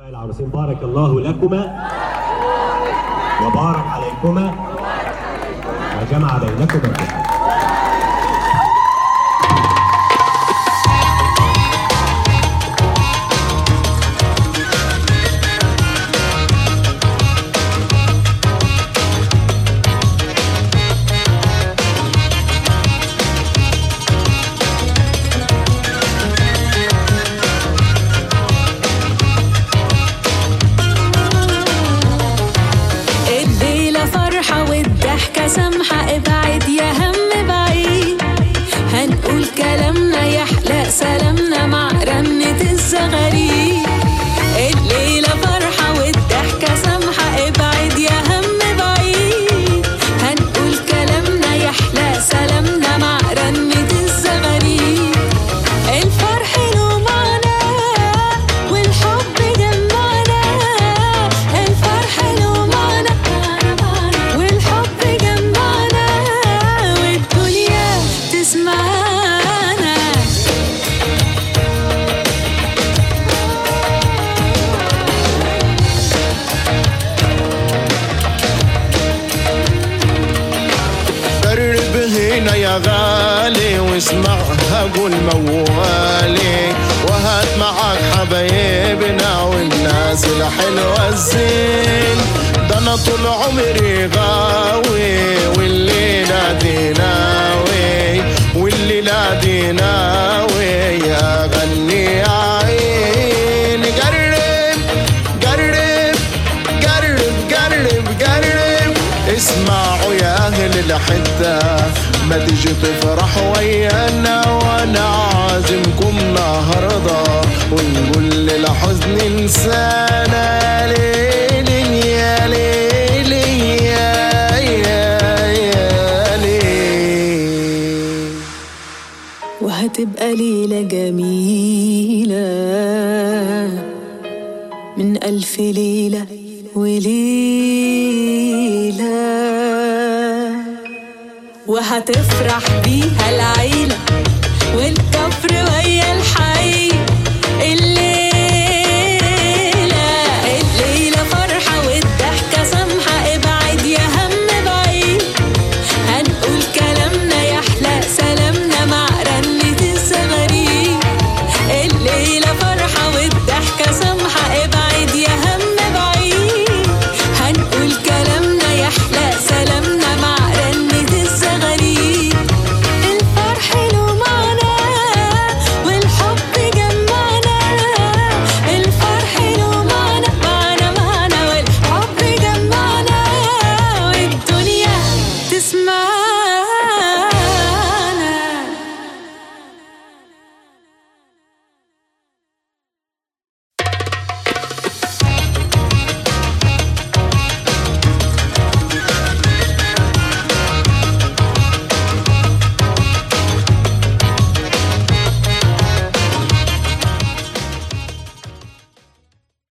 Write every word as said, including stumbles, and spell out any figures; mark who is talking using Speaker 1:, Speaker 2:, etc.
Speaker 1: العروسين بارك الله لكما وبارك عليكما وجمع بينكما.
Speaker 2: سمحة ابعد يا هم بعيد، هنقول كلامنا يحلق سلامنا مع رنة الزغاريد. الليلة فرحة والضحكة سمحة ابعد يا هم بعيد، هنقول كلامنا يحلق سلامنا مع رنة الزغاريد. الفرح له معنى والحب جمعنا، الفرح له معنى والحب جمعنا والدنيا تسمعنا.
Speaker 3: قرب هنا يا غالي واسمعها قول موالي، وهات معاك حبايبنا والناس الحلوة الزين. ده انا طول عمري غاوي والليلة دي ناوي، والليلة دي ناوي اغني يا عين. قرب قرب قرب قرب قرب اسمعوا يا اهل الحتة، ما تيجي تفرح ويانا وانا عازمكم النهارده، ونقول للحزن انسانا ليل يا ليل يا يا يا ليل.
Speaker 2: وهتبقى ليلة جميلة من ألف ليلة وليلة، وهتفرح بيها العين.